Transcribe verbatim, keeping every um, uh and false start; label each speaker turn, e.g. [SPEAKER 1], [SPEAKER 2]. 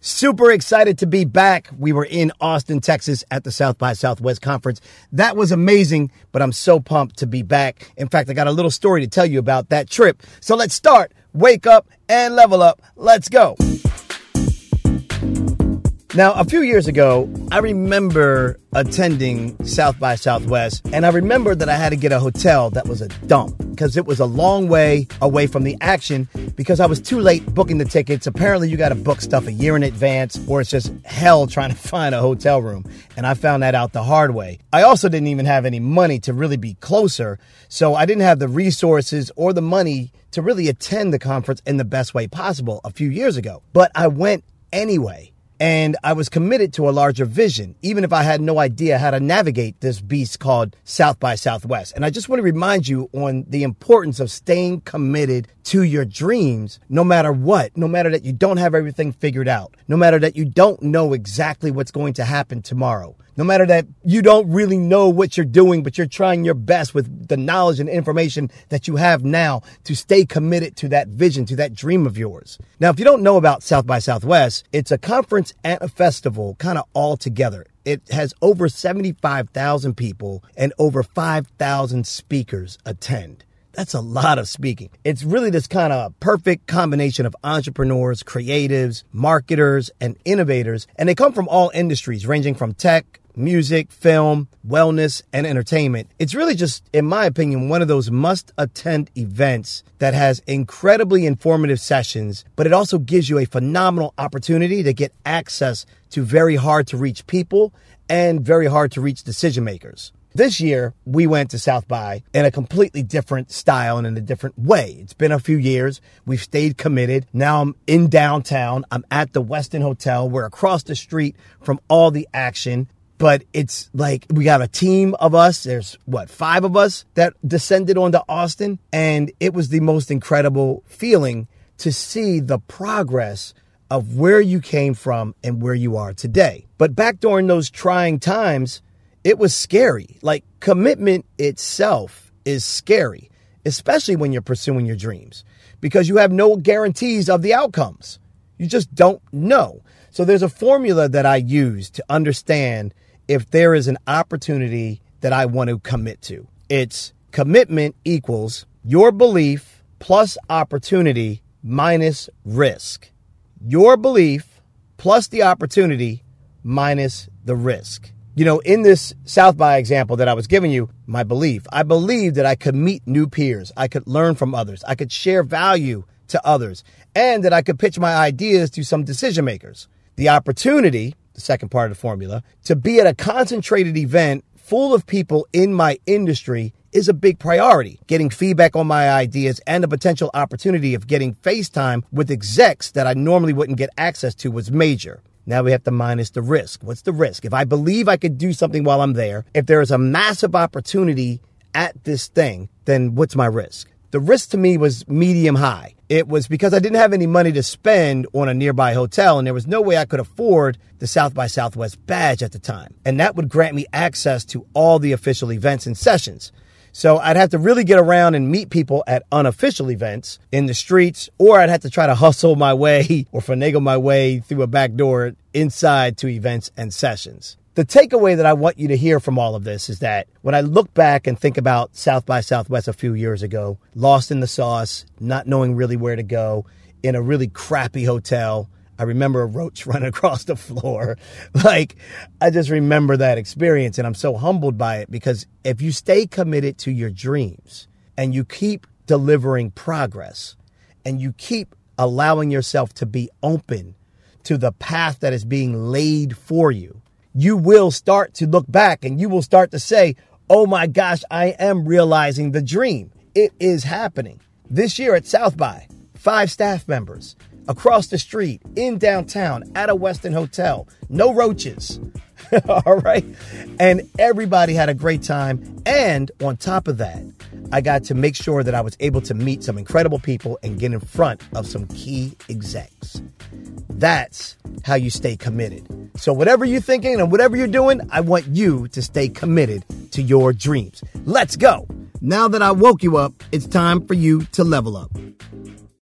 [SPEAKER 1] Super excited to be back. We were in Austin, Texas at the South by Southwest conference. That was amazing, but I'm so pumped to be back. In fact, I got a little story to tell you about that trip. So let's start. Wake up and level up. Let's go. Now, a few years ago, I remember attending South by Southwest, and I remember that I had to get a hotel that was a dump because it was a long way away from the action because I was too late booking the tickets. Apparently, you got to book stuff a year in advance or it's just hell trying to find a hotel room. And I found that out the hard way. I also didn't even have any money to really be closer, so I didn't have the resources or the money to really attend the conference in the best way possible a few years ago. But I went anyway. And I was committed to a larger vision, even if I had no idea how to navigate this beast called South by Southwest. And I just want to remind you on the importance of staying committed to your dreams, no matter what, no matter that you don't have everything figured out, no matter that you don't know exactly what's going to happen tomorrow, no matter that you don't really know what you're doing, but you're trying your best with the knowledge and information that you have now to stay committed to that vision, to that dream of yours. Now, if you don't know about South by Southwest, it's a conference and a festival kind of all together. It has over seventy-five thousand people and over five thousand speakers attend. That's a lot of speaking. It's really this kind of perfect combination of entrepreneurs, creatives, marketers, and innovators. And they come from all industries, ranging from tech, music, film, wellness, and entertainment. It's really just, in my opinion, one of those must-attend events that has incredibly informative sessions, but it also gives you a phenomenal opportunity to get access to very hard-to-reach people and very hard-to-reach decision makers. This year, we went to South by in a completely different style and in a different way. It's been a few years. We've stayed committed. Now I'm in downtown. I'm at the Westin Hotel. We're across the street from all the action. But it's like we got a team of us. There's, what, five of us that descended onto Austin. And it was the most incredible feeling to see the progress of where you came from and where you are today. But back during those trying times, it was scary. Like, commitment itself is scary, especially when you're pursuing your dreams, because you have no guarantees of the outcomes. You just don't know. So there's a formula that I use to understand if there is an opportunity that I want to commit to. It's commitment equals your belief plus opportunity minus risk. Your belief plus the opportunity minus the risk. You know, in this South by example that I was giving you, my belief, I believed that I could meet new peers. I could learn from others. I could share value to others, and that I could pitch my ideas to some decision makers. The opportunity, the second part of the formula, to be at a concentrated event full of people in my industry is a big priority. Getting feedback on my ideas and the potential opportunity of getting FaceTime with execs that I normally wouldn't get access to was major. Now we have to minus the risk. What's the risk? If I believe I could do something while I'm there, if there is a massive opportunity at this thing, then what's my risk? The risk to me was medium high. It was because I didn't have any money to spend on a nearby hotel, and there was no way I could afford the South by Southwest badge at the time. And that would grant me access to all the official events and sessions. So I'd have to really get around and meet people at unofficial events in the streets, or I'd have to try to hustle my way or finagle my way through a back door inside to events and sessions. The takeaway that I want you to hear from all of this is that when I look back and think about South by Southwest a few years ago, lost in the sauce, not knowing really where to go, in a really crappy hotel, I remember a roach running across the floor. Like, I just remember that experience, and I'm so humbled by it, because if you stay committed to your dreams and you keep delivering progress and you keep allowing yourself to be open to the path that is being laid for you, you will start to look back and you will start to say, oh my gosh, I am realizing the dream. It is happening. This year at South by, five staff members across the street in downtown at a Westin hotel, no roaches. All right. And everybody had a great time. And on top of that, I got to make sure that I was able to meet some incredible people and get in front of some key execs. That's how you stay committed. So whatever you're thinking and whatever you're doing, I want you to stay committed to your dreams. Let's go. Now that I woke you up, it's time for you to level up.